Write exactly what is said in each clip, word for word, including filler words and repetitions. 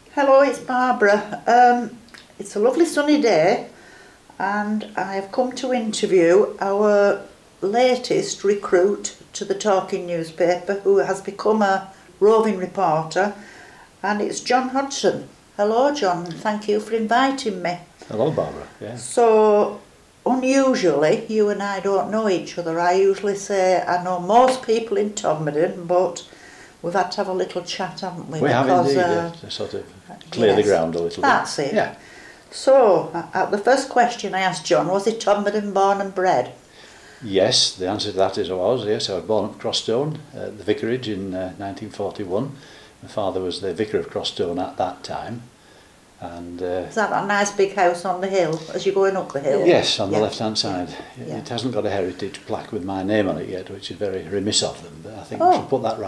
Hello, it's Barbara. Um, it's a lovely sunny day and I have come to interview our latest recruit to the Talking newspaper who has become a roving reporter, and it's John Hodgson. Hello John, and thank you for inviting me. Hello Barbara. Yeah. So, unusually, you and I don't know each other. I usually say I know most people in Todmorden, but we've had to have a little chat, haven't we? We because, have indeed, uh, yeah, to sort of clear yes, the ground a little that's bit. it. Yeah. So, uh, the first question I asked John, was he Todmorden born and bred? Yes, the answer to that is I was, yes. I was born at Crosstone, uh, the vicarage in uh, nineteen forty-one. My father was the vicar of Crosstone at that time. And, uh, Is that that nice big house on the hill, as you're going up the hill? yes, on yeah. the left-hand side. Yeah. It hasn't got a heritage plaque with my name on it yet, which is very remiss of them, but I think Oh. we should put that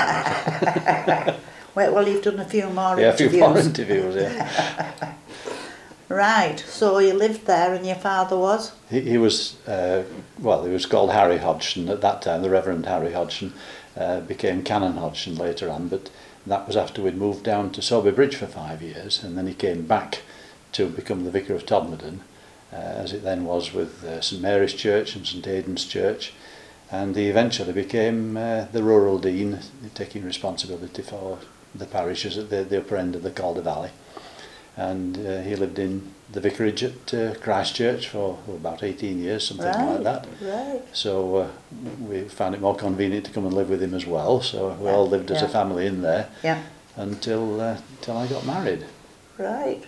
right. well, well, you've done a few more yeah, interviews. a few more interviews, yeah. Right, so you lived there and your father was? He, he was, uh, well, he was called Harry Hodgson at that time, the Reverend Harry Hodgson, uh, became Canon Hodgson later on, but that was after we'd moved down to Sowerby Bridge for five years, and then he came back to become the Vicar of Todmorden, uh, as it then was with uh, St Mary's Church and St Aidan's Church, and he eventually became uh, the Rural Dean, taking responsibility for the parishes at the, the upper end of the Calder Valley. And uh, he lived in the vicarage at uh, Christchurch for oh, about eighteen years, something right, like that. Right. So uh, we found it more convenient to come and live with him as well. So we yeah, all lived as yeah. a family in there yeah. until uh, until I got married. Right.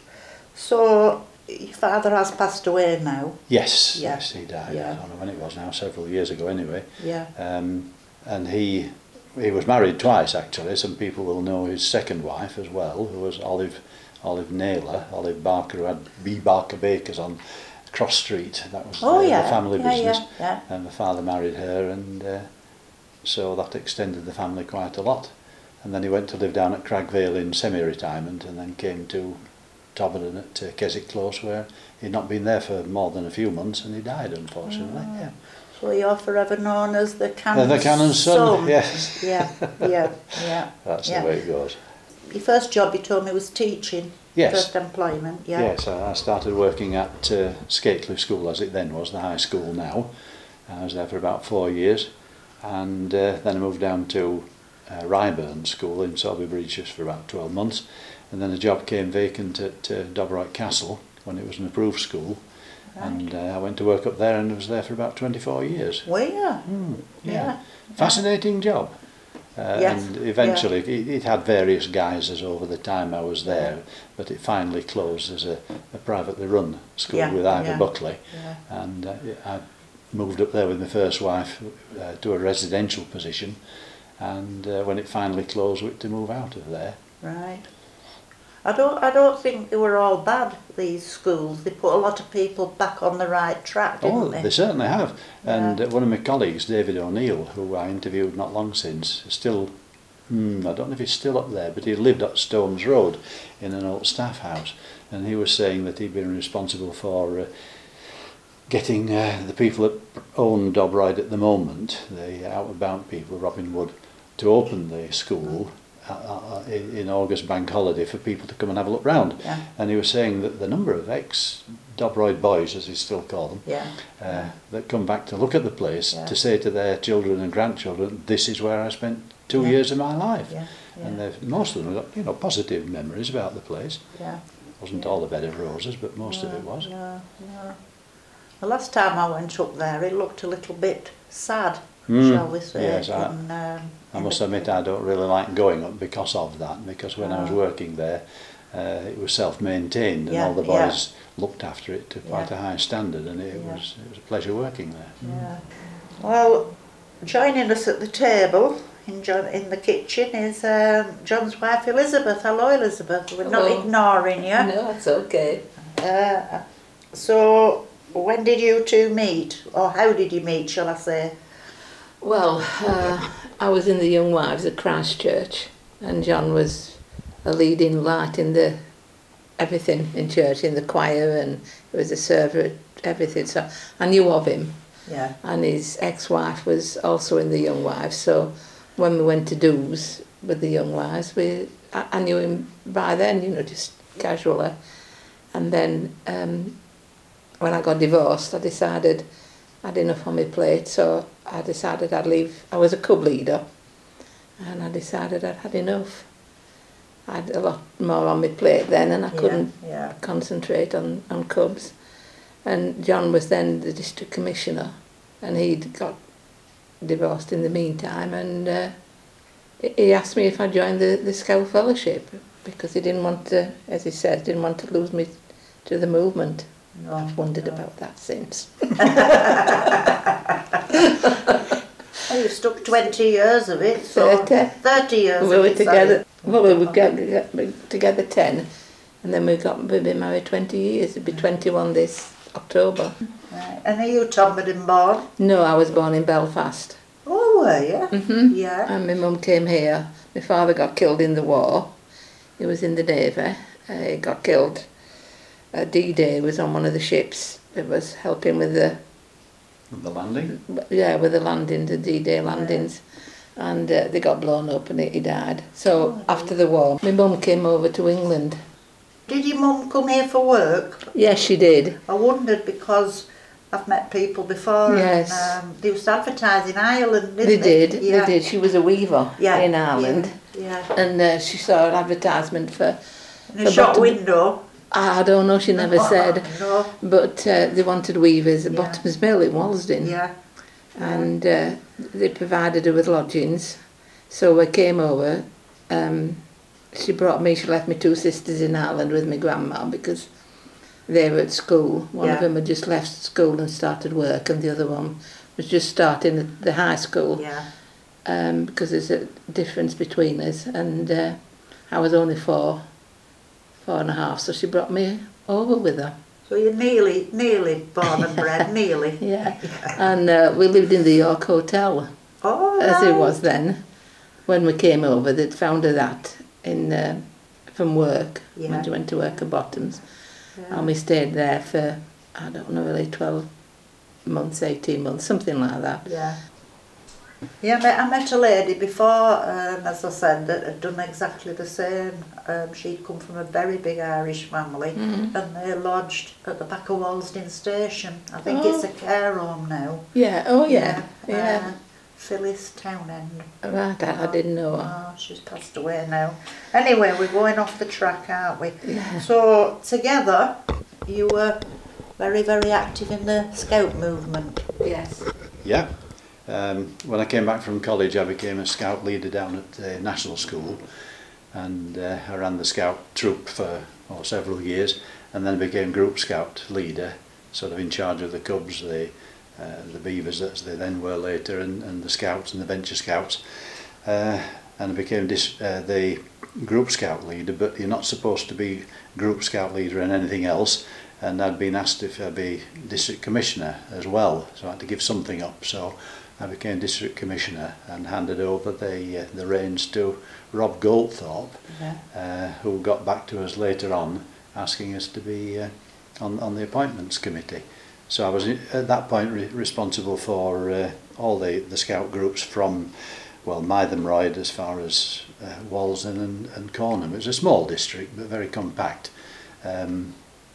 So your father has passed away now? Yes, yeah. yes, he died. Yeah. I don't know when it was now, several years ago anyway. Yeah. Um, and he he was married twice actually. Some people will know his second wife as well, who was Olive. Olive Naylor, Olive Barker, who had B. Barker Bakers on Cross Street. That was oh, the, yeah. the family yeah, business. Yeah, yeah. And my father married her, and uh, so that extended the family quite a lot. And then he went to live down at Cragvale in semi-retirement, and then came to Todmorden at uh, Keswick Close, where he'd not been there for more than a few months, and he died, unfortunately. Oh. Yeah. So you're forever known as the Canon's Uh, the Canon's son, son. yes. Yeah, yeah, yeah. That's yeah. the way it goes. Your first job, you told me, was teaching. Yes. First employment, yeah. Yes, I I started working at uh, Skatecliff School, as it then was, the high school now. I was there for about four years, and uh, then I moved down to uh, Ryburn School in Sowerby Bridge just for about twelve months, and then a job came vacant at uh, Dobroyd Castle when it was an approved school, Right. and uh, I went to work up there and was there for about twenty-four years. Were you? Mm, yeah. Yeah. Fascinating job. Uh, Yes, and eventually it, it had various guises over the time I was there, but it finally closed as a, a privately run school Yeah, with Ivor yeah, Buckley, yeah. and uh, I moved up there with my first wife uh, to a residential position, and uh, when it finally closed we had to move out of there. Right. I don't I don't think they were all bad, these schools. They put a lot of people back on the right track, didn't Oh, they? they certainly have. And Yeah. uh, one of my colleagues, David O'Neill, who I interviewed not long since, is still, hmm, I don't know if he's still up there, but he lived at Stones Road in an old staff house. And he was saying that he'd been responsible for uh, getting uh, the people that own Dobroyd at the moment, the outward bound people, Robin Wood, to open the school uh, uh, in, in August bank holiday for people to come and have a look round. Yeah. And he was saying that the number of ex-Dobroyd boys, as he still call them, Yeah. uh, that come back to look at the place, Yeah. to say to their children and grandchildren, this is where I spent two Yeah. years of my life. Yeah. Yeah. And they've, most of them have got, you know, positive memories about the place. Yeah. Wasn't all a bed of roses, but most of it was. No, no. The last time I went up there, it looked a little bit sad, Mm, shall we say. yes, I- in, um, I in must the- admit I don't really like going up because of that, because when I was Ah. working there, uh, it was self-maintained, and Yeah, all the yeah. boys looked after it to quite Yeah. a high standard, and it Yeah. was it was a pleasure working there. Yeah. Well, joining us at the table in John in the kitchen is um, John's wife Elizabeth. Hello, Elizabeth. We're not Hello. ignoring you. No, it's okay. Uh, so, when did you two meet, or how did you meet, shall I say? Well, uh, I was in the Young Wives at Christchurch, and John was a leading light in the everything in church, in the choir, and he was a server, everything. So I knew of him, Yeah. and his ex-wife was also in the Young Wives. So when we went to do's, with the Young Wives. We, I, I knew him by then, you know, just casually. And then um, when I got divorced, I decided I had enough on my plate, so I decided I'd leave. I was a cub leader, and I decided I'd had enough. I had a lot more on my plate then, and I couldn't yeah, yeah. concentrate on, on cubs. And John was then the district commissioner, and he'd got divorced in the meantime, and uh, he asked me if I'd join the, the Scout Fellowship, because he didn't want to, as he said, didn't want to lose me to the movement. No, I've wondered no. about that since. Oh, you've stuck twenty years of it, so thirty. thirty years We of were it, together, sorry. well, we were get, get, together ten, and then we got we've been married twenty years. It'd be twenty-one this October. Right. And are you Todmorden born? No, I was born in Belfast. Oh, were you? hmm Yeah. And my mum came here. My father got killed in the war. He was in the Navy. Uh, he got killed at D-Day. He was on one of the ships that was helping with the The landing? yeah with the landing, the D-Day landings, and uh, they got blown up and he, he died. So Oh, after the war, my mum came over to England. Did your mum come here for work? Yes, she did. I wondered because I've met people before. Yes. And, um, they used to advertise in Ireland, didn't They they? did. Yeah. They did. She was a weaver Yeah. in Ireland, Yeah. and uh, she saw an advertisement for. In a for shop bottom- window. I don't know. She never said. No. But uh, they wanted weavers at Yeah. Bottoms Mill in Walsden, Yeah. and uh, they provided her with lodgings. So I came over. Um, she brought me. She left me two sisters in Ireland with my grandma because they were at school. One Yeah. of them had just left school and started work, and the other one was just starting the, the high school. Yeah. Um, because there's a difference between us, and uh, I was only four, four and a half. So she brought me over with her. So you're nearly, nearly born and bred, nearly. Yeah, and uh, we lived in the York Hotel, Oh, as it right. was then. When we came over, they'd found her that in uh, from work, Yeah. when she went to work at Bottoms. Yeah. And we stayed there for, I don't know, really twelve months, eighteen months, something like that. Yeah. Yeah, I met, I met a lady before, um, as I said, that had done exactly the same. Um, she'd come from a very big Irish family, Mhm. and they lodged at the back of Walsden Station. I think Oh. it's a care home now. Yeah, oh yeah, yeah. Uh, Phyllis Townend. Right, I, I didn't know her. Oh, she's passed away now. Anyway, we're going off the track, aren't we? Yeah. So, together, you were very, very active in the Scout movement. Yes. Yeah. Um, when I came back from college, I became a scout leader down at the National School, and uh, I ran the scout troop for oh, several years, and then I became group scout leader, sort of in charge of the cubs, the uh, the beavers as they then were later, and, and the scouts and the venture scouts, uh, and I became dis uh, the group scout leader. But you're not supposed to be group scout leader and anything else. And I'd been asked if I'd be district commissioner as well, so I had to give something up. So I became district commissioner and handed over the uh, the reins to Rob Goldthorpe, Yeah. uh, who got back to us later on, asking us to be uh, on on the appointments committee. So I was at that point re responsible for uh, all the the scout groups from, well, Mythenroyd as far as uh, Walsden and, and Cornham. It was a small district but very compact. Um,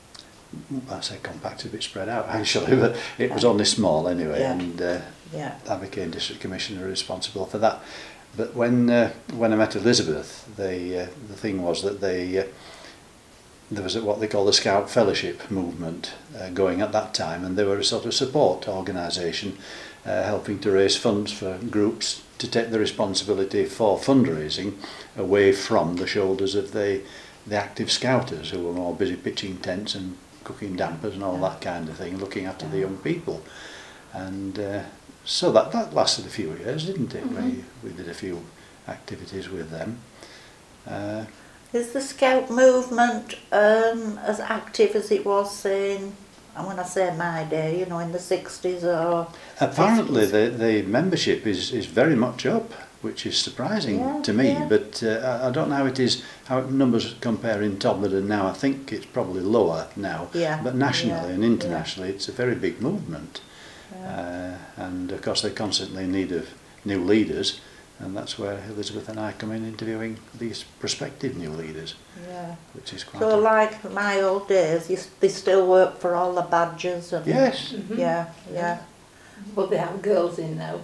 I say compact, a bit spread out actually, but it was only small anyway, Yeah. and uh, Yeah. I became district commissioner responsible for that. But when uh, when I met Elizabeth, the uh, the thing was that they uh, there was what they call the Scout Fellowship movement uh, going at that time, and they were a sort of support organisation uh, helping to raise funds for groups to take the responsibility for fundraising away from the shoulders of the the active scouters, who were more busy pitching tents and cooking dampers and all that kind of thing, looking after the young people. And uh, so that, that lasted a few years, didn't it? Mm-hmm. We, we did a few activities with them. Uh, Is the Scout movement um, as active as it was, say, in, and when I say my day, you know, in the sixties or apparently fifties? the, the membership is, is very much up, which is surprising Yeah, to me, yeah. but uh, I I don't know how it is, how numbers compare in Todmorden now. I think it's probably lower now, Yeah, but nationally yeah, and internationally it's a very big movement. Yeah. Uh, and of course they're constantly in need of new leaders, and that's where Elizabeth and I come in interviewing these prospective new leaders, Yeah. which is quite... So a- like my old days, you, s- they still work for all the badges and... Yes. Yeah, yeah. But they have girls in now.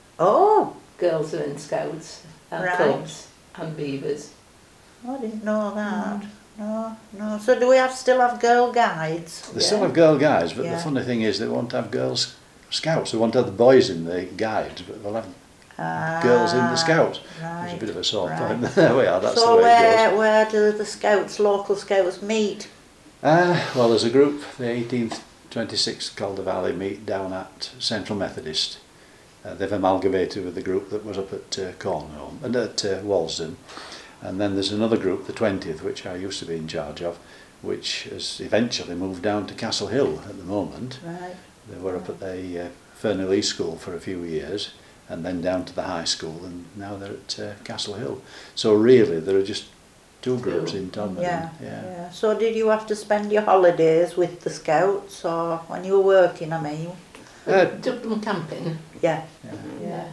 Oh, Girls are in scouts and Right. clubs and beavers. I didn't know that. No, no. So do we have still have girl guides? They still have girl guides, but Yeah. the funny thing is they won't have girls scouts. They won't have the boys in the guides, but they'll have Ah, girls in the scouts. It's Right. a bit of a sore right. point, but there we are, that's So the way it where, goes. where do the scouts, local scouts meet? Uh, well, there's a group, the eighteenth, twenty-sixth Calder Valley meet down at Central Methodist. Uh, they've amalgamated with the group that was up at uh, Cornwall, and at uh, Walsden. And then there's another group, the twentieth, which I used to be in charge of, which has eventually moved down to Castle Hill at the moment. Right. They were up at the uh, Fernley Lee School for a few years, and then down to the high school, and now they're at uh, Castle Hill. So really, there are just two groups in Todmorden. Yeah, yeah. yeah. So did you have to spend your holidays with the scouts, or when you were working, I mean? Uh, Took them camping. Yeah, yeah. yeah.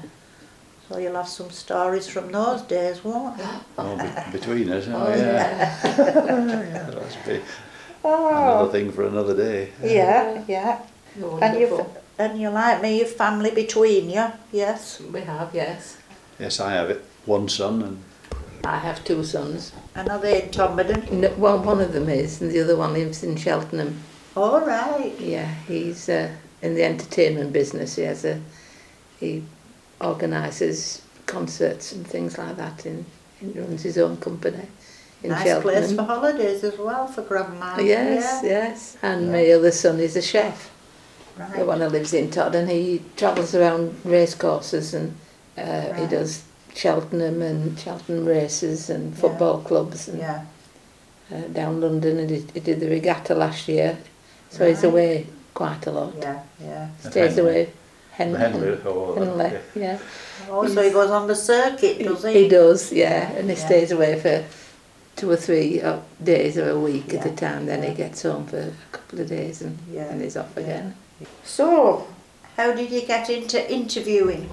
So you'll have some stories from those days, won't you? Oh, be, between us, oh, Oh, yeah. yeah, that's be another thing for another day. Yeah, yeah. And Wonderful. you and you like me, your family between you, yes. We have, yes. Yes, I have it. One son, and I have two sons. And are they in Todmorden? No, well, one of them is, and the other one lives in Cheltenham. All right. Yeah, he's uh, in the entertainment business. He has a he organises concerts and things like that. In he runs his own company in Nice Cheltenham. place for holidays as well for Grandma. Yes, Yeah. yes. And my other son is a chef. The Right. one who lives in Todd, and he travels around race courses, and uh, he Right. does Cheltenham and Cheltenham races and football clubs and Yeah. uh, down London, and he, he did the regatta last year, so he's Right. away quite a lot. Yeah, yeah. Stays Henley. away. Hen- Henley. Oh, Henley, okay. yeah. Also he goes on the circuit, He, does he? he does, yeah, and he Yeah. stays away for two or three uh, days or a week at a Yeah. time, then Yeah. he gets home for a couple of days and, Yeah. and he's off Yeah. again. So, how did you get into interviewing?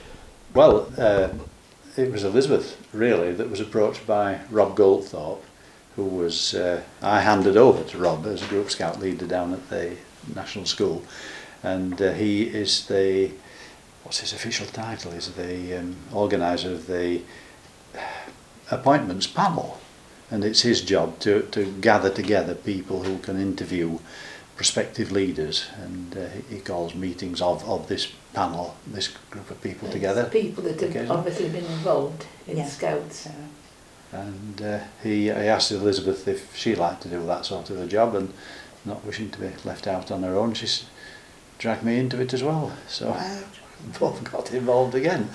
Well, uh, it was Elizabeth, really, that was approached by Rob Goldthorpe, who was, uh, I handed over to Rob as a Group Scout leader down at the National School. And uh, he is the, what's his official title, he's the um, organiser of the appointments panel. And it's his job to, to gather together people who can interview prospective leaders, and uh, he calls meetings of, of this panel, this group of people It's together. People that have occasionally. obviously been involved in Yeah. Scouts. And uh, he, I asked Elizabeth if she'd like to do that sort of a job, and not wishing to be left out on her own, she's dragged me into it as well. So Right. both got involved again.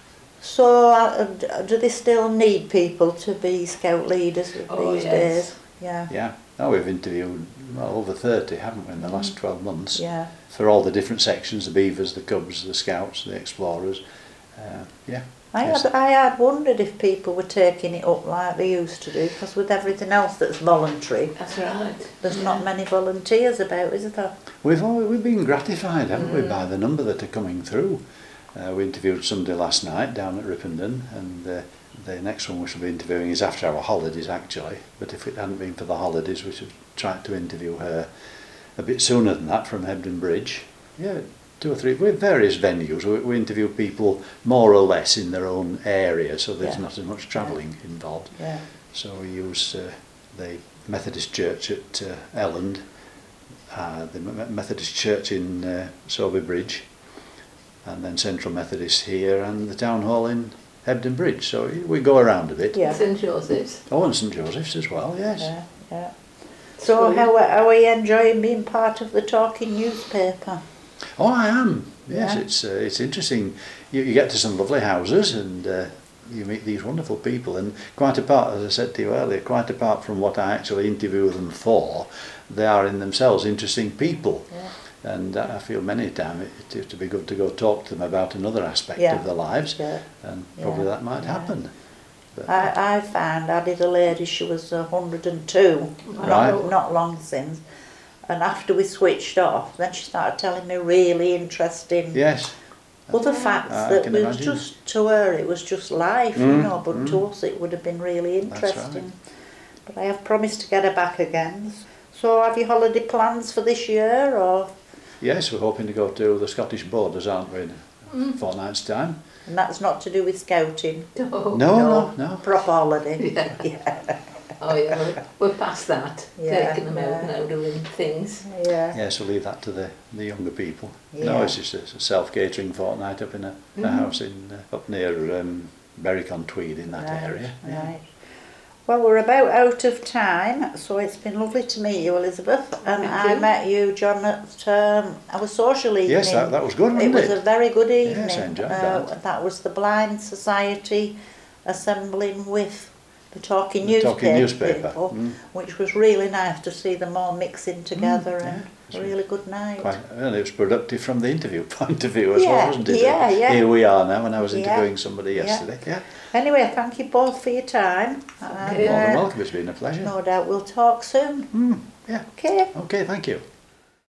So, uh, d- do they still need people to be scout leaders Oh, these yes. days? Yeah, Yeah, now we've interviewed well, over thirty, haven't we, in the last twelve months, yeah. for all the different sections, the Beavers, the Cubs, the Scouts, the Explorers. Uh, yeah. I Yes. had, I had wondered if people were taking it up like they used to do, because with everything else that's voluntary, That's right. there's Yeah. not many volunteers about, is there? We've always, we've been gratified, haven't we, by the number that are coming through. Uh, we interviewed somebody last night down at Ripponden, and uh, the next one we shall be interviewing is after our holidays, actually. But if it hadn't been for the holidays, we should have tried to interview her a bit sooner than that from Hebden Bridge. Yeah, two or three, with various venues. We, we interview people more or less in their own area, so there's Yeah. not as much travelling involved. Yeah. So we use uh, the Methodist Church at uh, Elland, uh, the Me- Methodist Church in uh, Sober Bridge, and then Central Methodist here, and the Town Hall in Hebden Bridge. So we go around a bit. Yeah. Saint Joseph's. Oh, and St Joseph's as well, yes. Yeah, yeah. So how, how are you enjoying being part of the talking newspaper? Oh, I am. Yes, Yeah. it's uh, it's interesting. You, you get to some lovely houses, and uh, you meet these wonderful people. And quite apart, as I said to you earlier, quite apart from what I actually interview them for, they are in themselves interesting people. Yeah. And uh, I feel many a time it, it used to be good to go talk to them about another aspect Yeah. of their lives, Yeah. and probably Yeah. that might Yeah. happen. But, I, I found I did a lady, she was one hundred and two, Right. not, not long since. And after we switched off, then she started telling me really interesting yes, other facts I that can was imagine. just, to her it was just life, you Mm, know, but mm. to us it would have been really That's interesting. right. But I have promised to get her back again. So have you holiday plans for this year, or? Yes, we're hoping to go to the Scottish Borders, aren't we, in a Mm. fortnight's time? And that's not to do with scouting? No. No, no, no. Proper holiday? Yeah. Yeah. Oh yeah, we're, we're past that. Yeah, Taking them out yeah. now, doing things. Yeah. Yes, we'll leave that to the, the younger people. Yeah. No, it's just a self-catering fortnight up in a, a Mhm. house in uh, up near um, Berwick-on-Tweed in that Right, area. Yeah. Right. Well, we're about out of time, so it's been lovely to meet you, Elizabeth. And Thank I you. met you, John, at um, our social evening. Yes, that, that was good, It wasn't was it? a very good evening. Yes, I enjoyed Uh, that. that was the Blind Society assembling with the Talking The Newspaper, Talking Newspaper. people, Mm. which was really nice to see them all mixing together, yeah, and it's a really good night. Quite, and it was productive from the interview point of view as Yeah, well, wasn't it? yeah, yeah. Here we are now, and I was Yeah. interviewing somebody Yeah. yesterday. Yeah. Anyway, thank you both for your time. Okay. More than And, uh, welcome, it's been a pleasure. no doubt we'll talk soon. Mm, yeah. Okay. Okay, thank you.